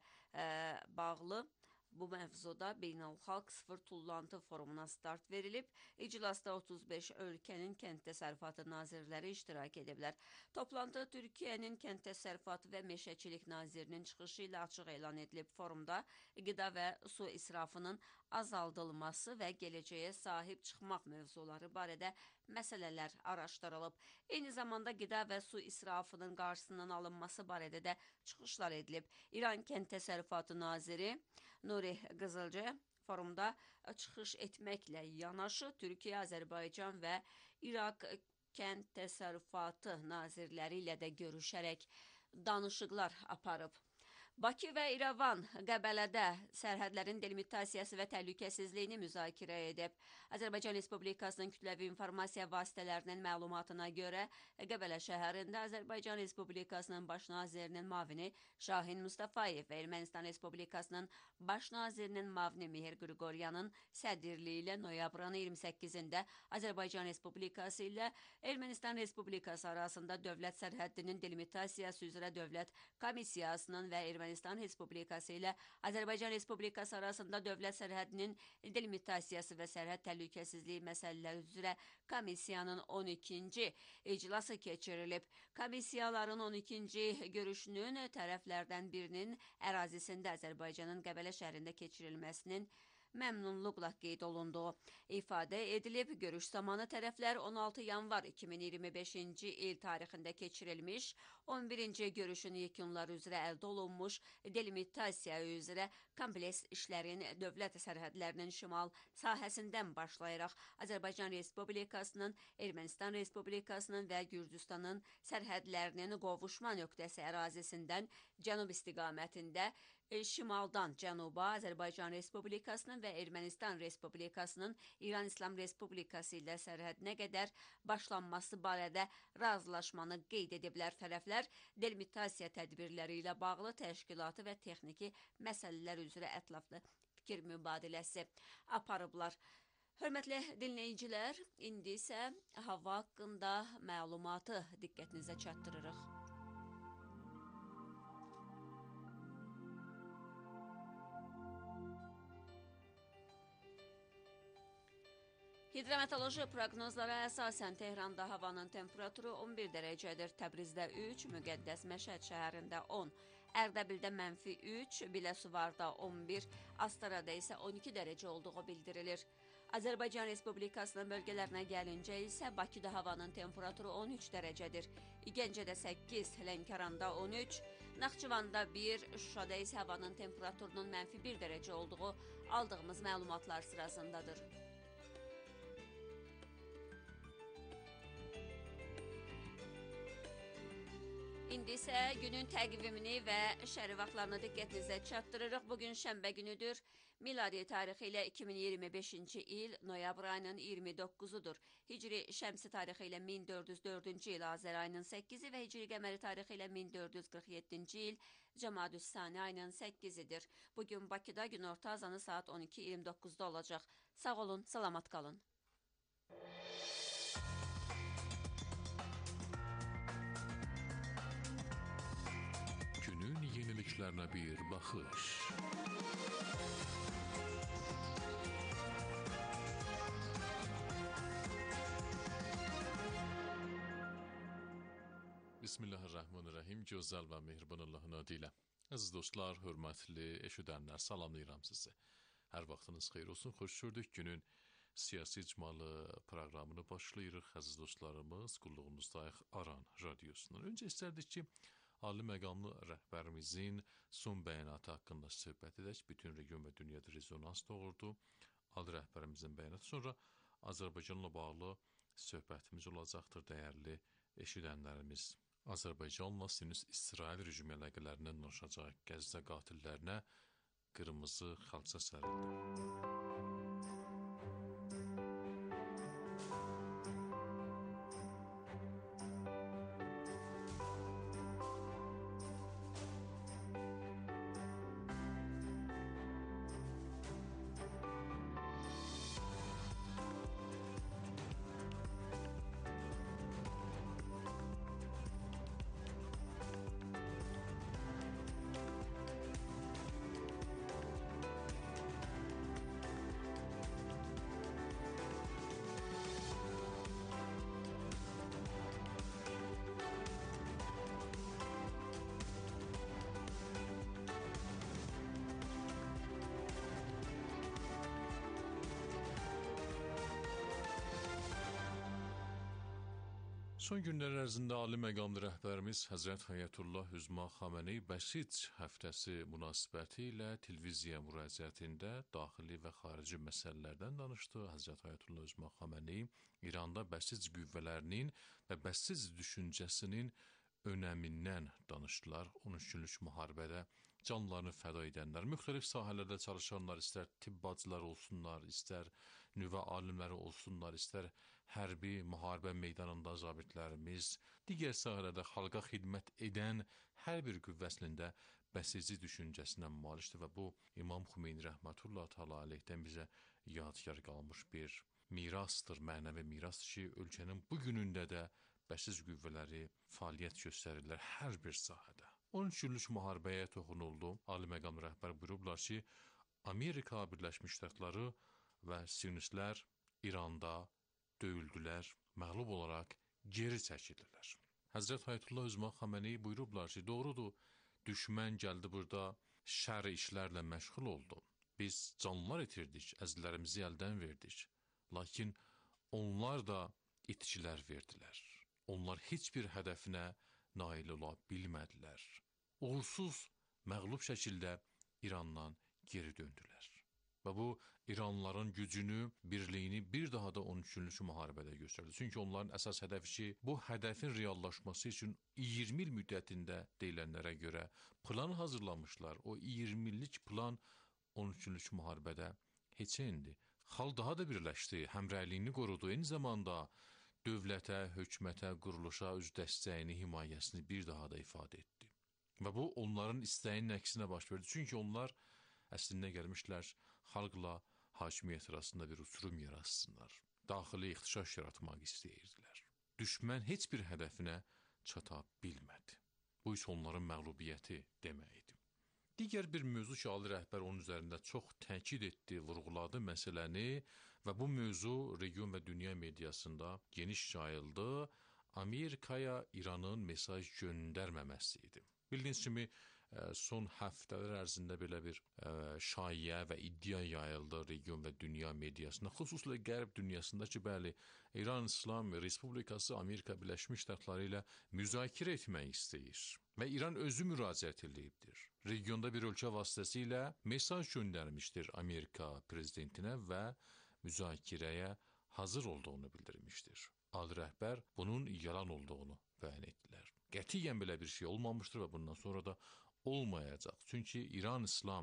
Speaker 9: bağlı bu mövzuda Beynəlxalq Sıfır Tullantı Forumuna start verilib. İclasda 35 ölkənin kənd təsərrüfatı nazirləri iştirak ediblər. Toplantı Türkiyənin Kənd Təsərrüfatı və Meşəçilik Nazirinin çıxışı ilə açıq elan edilib. Forumda qida və su israfının azaldılması və gələcəyə sahib çıxmaq mövzuları barədə məsələlər araşdırılıb. Eyni zamanda qida və su israfının qarşısının alınması barədə də çıxışlar edilib. İran Kənd Təsərrüfatı Naziri Nuri Qızılca forumda çıxış etməklə yanaşı Türkiyə, Azərbaycan və İraq Kənd Təsərrüfatı nazirləri ilə də görüşərək danışıqlar aparıb. Bakı və İrəvan Qəbələdə sərhədlərin delimitasiyası və təhlükəsizliyini müzakirə edib. Azərbaycan Respublikasının kütləvi informasiya vasitələrinin məlumatına görə Qəbələ şəhərində Azərbaycan Respublikasının baş nazirinin müavini Şahin Mustafayev və Ermənistan Respublikasının baş nazirinin müavini Mihir Qriqoryanın sədrliyi ilə noyabrın 28-də Azərbaycan Respublikası ilə Ermənistan Respublikası arasında dövlət sərhəddinin delimitasiyası üzrə dövlət komissiyasının və Ermənistan Respublikası ilə Azərbaycan Respublikası arasında dövlət sərhədinin delimitasiyası və sərhəd təhlükəsizliyi məsələləri üzrə komissiyanın 12-ci iclası keçirilib. Komissiyaların 12-ci görüşünün tərəflərdən birinin ərazisində Azərbaycanın Qəbələ şəhərində keçirilməsinin məmnunluqla qeyd olunduğu ifadə edilib. Görüş zamanı tərəflər 16 yanvar 2025-ci il tarixində keçirilmiş 11-ci görüşün yekunları üzrə əldə olunmuş delimitasiya üzrə kompleks işlərin dövlət sərhədlərinin şimal sahəsindən başlayaraq Azərbaycan Respublikasının, Ermənistan Respublikasının və Gürcüstanın sərhədlərinin qovuşma nöqtəsi ərazisindən cənub istiqamətində şimaldan cənuba Azərbaycan Respublikasının və Ermənistan Respublikasının İran İslam Respublikası ilə sərhədinə qədər başlanması barədə razılaşmanı qeyd ediblər. Tərəflər delimitasiya tədbirləri ilə bağlı təşkilatı və texniki məsələlər üzrə ətraflı fikir mübadiləsi aparıblar. Hörmətli dinləyicilər, indi isə hava haqqında məlumatı diqqətinizə çatdırırıq. Hidrometeoroloji proqnozlara əsasən Tehranda havanın temperaturu 11 dərəcədir, Təbrizdə 3, Müqəddəs Məşəd şəhərində 10, Ərdəbildə -3, Biləsuvarda 11, Astarada isə 12 dərəcə olduğu bildirilir. Azərbaycan Respublikasının bölgələrinə gəlincə isə Bakıda havanın temperaturu 13 dərəcədir, Gəncədə 8, Lənkəranda 13, Naxçıvanda 1, Şuşada isə havanın temperaturunun -1 dərəcə olduğu aldığımız məlumatlar sırasındadır. İndi isə günün təqvimini və şəhəri vaxtlarını diqqətinizə çatdırırıq. Bugün şənbə günüdür. Miladi tarixi ilə 2025-ci il noyabr ayının 29-udur. Hicri şəmsi tarixi ilə 1404-cü il Azər ayının 8-i və hicri qəməri tarixi ilə 1447-ci il Cəmadüs-Sani ayının 8-idir. Bugün Bakıda günorta azanı saat 12:29-da olacaq. Sağ olun, salamat qalın.
Speaker 13: Günün yeniliklerine bir bakış. Bismillahirrahmanirrahim. Gözəl və mehriban Allahın adıyla. Əziz dostlar, hörmətli eşidənlər, salamlayıram sizi. Hər vaxtınız xeyir olsun. Xoş gördük. Günün siyasi icmalı proqramını başlayırıq. Əziz dostlarımız, qulluğumuzdayıq Aran radiosundan. Öncə istərdik ki, Ali məqamlı rəhbərimizin son bəyanatı haqqında söhbət edək. Bütün region və dünyada rezonans doğurdu. Ali rəhbərimizin bəyanatı sonra Azərbaycanla bağlı söhbətimiz olacaqdır, dəyərli eşidənlərimiz. Azərbaycanla Sinüs-İsrail rejimi əlaqələrindən danışacaq. Qəzza qatillərinə qırmızı xalça sərildi. Son günlər ərzində Ali məqamlı rəhbərimiz Həzrət Ayətullah Üzma Xameneyi Bəşic həftəsi münasibəti ilə televiziya müraciətində daxili və xarici məsələlərdən danışdı. Həzrət Ayətullah Üzma Xameneyi İranda Bəşic qüvvələrinin və Bəşic düşüncəsinin önəmindən danışdılar. 13 günlük müharibədə canlarını fəda edənlər, müxtəlif sahələrdə çalışanlar, istər tibbacılar olsunlar, istər nüvə alimləri olsunlar, istər hərbi müharibə meydanında zabitlərimiz, digər sahələrdə xalqa xidmət edən hər bir qüvvəsinin də Bəsici düşüncəsinə malikdir və bu İmam Xümeyni rəhmətullah təala aleyhdən bizə yadigar qalmış bir mirasdır, mənəvi mirasdır ki, ölkənin bu günündə də Bəsic qüvvələri fəaliyyət göstərirlər hər bir sahədə. 13 günlük müharibəyə toxunuldu. Ali məqam rəhbər buyurublar ki, Amerika Birləşmiş Ştatları və Sionistlər İranda döyüldülər, məğlub olaraq geri çəkildilər. Həzrət Ayətullah Üzma Xameneyi buyurublar ki, doğrudur, düşmən gəldi burada şər işlərlə məşğul oldu. Biz canlar itirdik, əzizlərimizi əldən verdik. Lakin onlar da itkilər verdilər. Onlar heç bir hədəfinə nail ola bilmədilər. Uğursuz, məğlub şəkildə İrandan geri döndülər. Və bu, İranlıların gücünü, birliyini bir daha da 13 günlük müharibədə göstərdi. Çünki onların əsas hədəfi ki, bu hədəfin reallaşması üçün 20 il müddətində deyilənlərə görə plan hazırlamışlar. O 20 illik plan 13 günlük müharibədə heç indi. Xalq daha da birləşdi, həmrəyliyini qorudu, eyni zamanda dövlətə, hökumətə, quruluşa öz dəstəyini, himayəsini bir daha da ifadə etdi. Və bu, onların istəyinin əksinə baş verdi. Çünki onlar əslində gəlmişlər xalqla hakimiyyət arasında bir uçurum yaratsınlar. Daxili ixtişaş yaratmaq istəyirdilər. Düşmən heç bir hədəfinə çata bilmədi. Bu isə onların məğlubiyyəti deməkdir. Digər bir mövzu ki, Ali rəhbər onun üzərində çox təkid etdi, vurğuladı məsələni və bu mövzu region və dünya mediasında geniş yayıldı. Amerikaya İranın mesaj göndərməməsi idi. Bildiyiniz kimi, son həftələr ərzində belə bir şayiə və iddia yayıldı region və dünya mediasında, xüsusilə qərb dünyasında ki, bəli, İran İslam Respublikası Amerika Birləşmiş Ştatları ilə müzakirə etmək istəyir və İran özü müraciət edibdir. Regionda bir ölkə vasitəsilə mesaj göndərmişdir Amerika prezidentinə və müzakirəyə hazır olduğunu bildirmişdir. Ali rəhbər bunun yalan olduğunu bəyan etdilər. Qətiyyən belə bir şey olmamışdır və bundan sonra da olmayacaq. Çünki İran İslam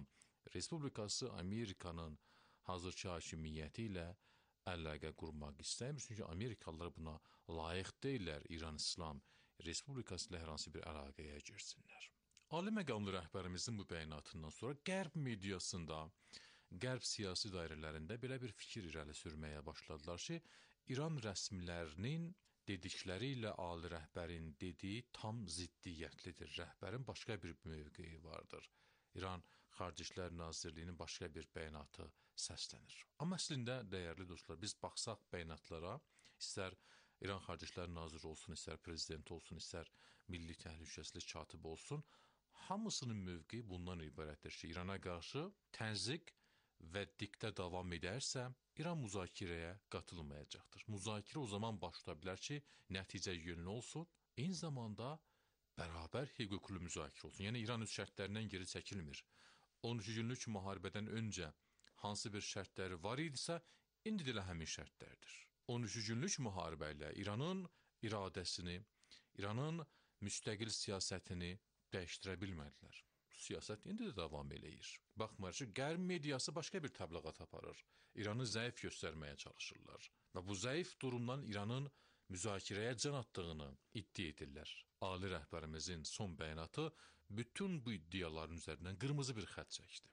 Speaker 13: Respublikası Amerikanın hazırki hakimiyyəti ilə əlaqə qurmaq istəmir, çünki Amerikalılar buna layiq deyirlər İran İslam Respublikası ilə hər hansı bir əlaqəyə girsinlər. Ali məqamlı rəhbərimizin bu bəyanatından sonra Qərb mediasında, Qərb siyasi dairələrində belə bir fikir irəli sürməyə başladılar ki, İran rəsmilərinin dedikləri ilə ali rəhbərin dediyi tam ziddiyyətlidir. Rəhbərin başqa bir mövqeyi vardır. İran Xarici İşlər Nazirliyinin başqa bir bəyanatı səslənir. Amma əslində, dəyərli dostlar, biz baxsaq bəyanatlara, istər İran Xarici İşlər Naziri olsun, istər prezident olsun, istər Milli Təhlükəsizlik katibi olsun, hamısının mövqeyi bundan ibarətdir ki, İrana qarşı təzyiq və diktə davam edərsə, İran müzakirəyə qatılmayacaqdır. Müzakirə o zaman baş tuta bilər ki, nəticə yönlü olsun, eyni zamanda bərabər hüquqlu müzakirə olsun. Yəni, İran öz şərtlərindən geri çəkilmir. 13 günlük müharibədən öncə hansı bir şərtləri var idisə, indi də həmin şərtlərdir. 13 günlük müharibə ilə İranın iradəsini, İranın müstəqil siyasətini dəyişdirə bilmədilər. Siyasət indi də davam eləyir. Baxmayaraq ki, Qərb mediası başqa bir təbliğat aparır. İranı zəif göstərməyə çalışırlar. Və bu zəif durumdan İranın müzakirəyə can attığını iddia edirlər. Ali rəhbərimizin son bəyanatı bütün bu iddiaların üzərindən qırmızı bir xətt çəkdi.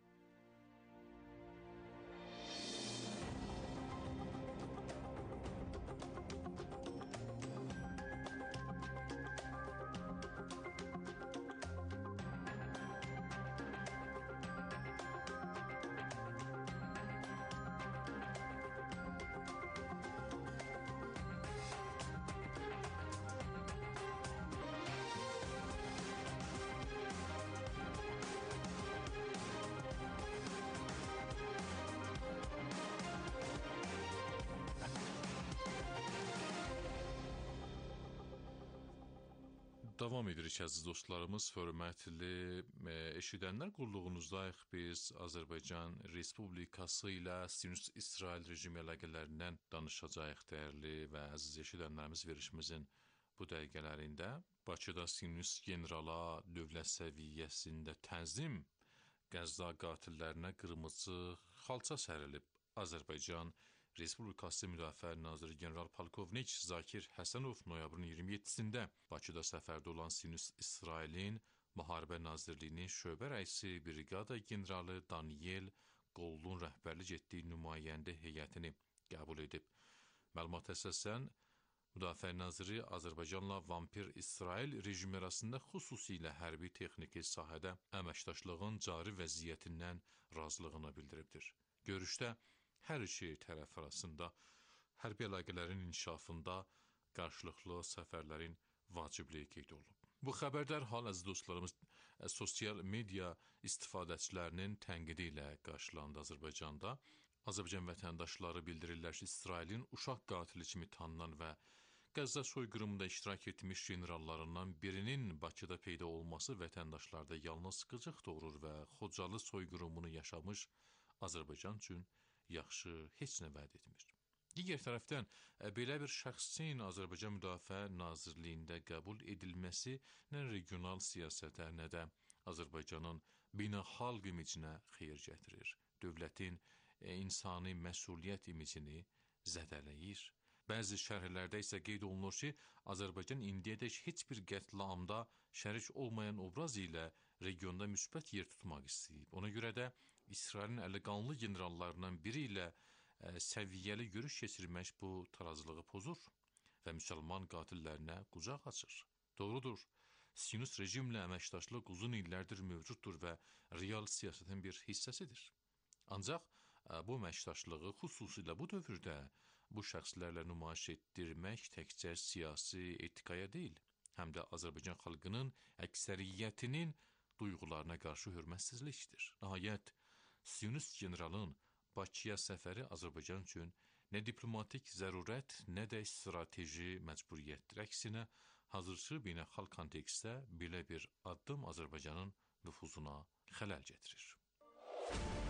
Speaker 13: Davam edirik əziz dostlarımız, hörmətli eşidənlər, qulluğunuzdayıq biz Azərbaycan Respublikası ilə Sionist-İsrail rejimi əlaqələrindən danışacağıq dəyərli və əziz eşidənlərimiz verişimizin bu dəqiqələrində. Bakıda Sionist generala dövlət səviyyəsində tənzim Qəzza qatillərinə qırmızı xalça sərilib. Azərbaycan Respublikası Müdafiə Naziri General Polkovnik Zakir Həsənov noyabrın 27-sində Bakıda səfərdə olan Sionist-İsrailin Müharibə Nazirliyinin şöbə rəisi briqada generalı Daniel Qollun rəhbərlik etdiyi nümayəndə heyətini qəbul edib. Məlumata əsasən, Müdafiə Naziri Azərbaycanla vampir İsrail rejimi arasında xüsusilə hərbi texniki sahədə əməkdaşlığın cari vəziyyətindən razılığını bildiribdir. Görüşdə hər iki tərəf arasında hərbi əlaqələrin inkişafında qarşılıqlı səfərlərin vacibliyi qeyd olunub. Bu xəbər dərhal əziz dostlarımız sosial media istifadəçilərinin tənqidi ilə qarşılandı Azərbaycanda. Azərbaycan vətəndaşları bildirirlər ki, İsrailin uşaq qatili kimi tanınan və Qəzza soyqırımında iştirak etmiş generallarından birinin Bakıda peyda olması vətəndaşlarda yalnız qıcıq doğurur və Xocalı soyqırımını yaşamış Azərbaycan üçün yaxşı heç nə vəd etmir. Digər tərəfdən, belə bir şəxsin Azərbaycan Müdafiə Nazirliyində qəbul edilməsi nə regional siyasətə, nə də Azərbaycanın beynəlxalq imicinə xeyir gətirir. Dövlətin insani məsuliyyət imicini zədələyir. Bəzi şərhlərdə isə qeyd olunur ki, Azərbaycan indiyədək heç bir qətliamda şərik olmayan obraz ilə regionda müsbət yer tutmaq istəyib. Ona görə də İsrailin əliqanlı generallarından biri ilə səviyyəli görüş keçirmək bu tarazılığı pozur və müsəlman qatillərinə qucaq açır. Doğrudur, Sionist rejimlə əməkdaşlıq uzun illərdir mövcuddur və real siyasətin bir hissəsidir. Ancaq bu əməkdaşlığı xüsusilə bu dövrdə bu şəxslərlə nümayiş etdirmək təkcə siyasi etikaya deyil, həm də Azərbaycan xalqının əksəriyyətinin duyğularına qarşı hörmətsizlikdir. Nəhayət, Sionist generalın Bakıya səfəri Azərbaycan üçün nə diplomatik zərurət, nə də strateji məcburiyyətdir. Əksinə, hazırki beynəlxalq kontekstdə belə bir addım Azərbaycanın nüfuzuna xələl gətirir.